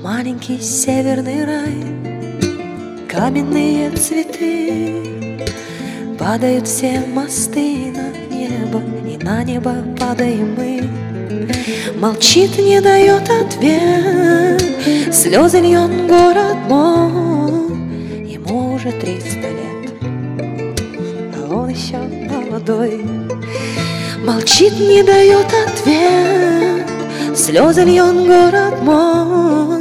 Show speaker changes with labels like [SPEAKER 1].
[SPEAKER 1] маленький северный рай, каменные цветы. Падают все мосты на небо, и на небо падаем мы. Молчит, не дает ответ, слезы льет город мой. Ему уже 300 лет, а он еще молодой. Молчит, не дает ответ, слезы льет город мой.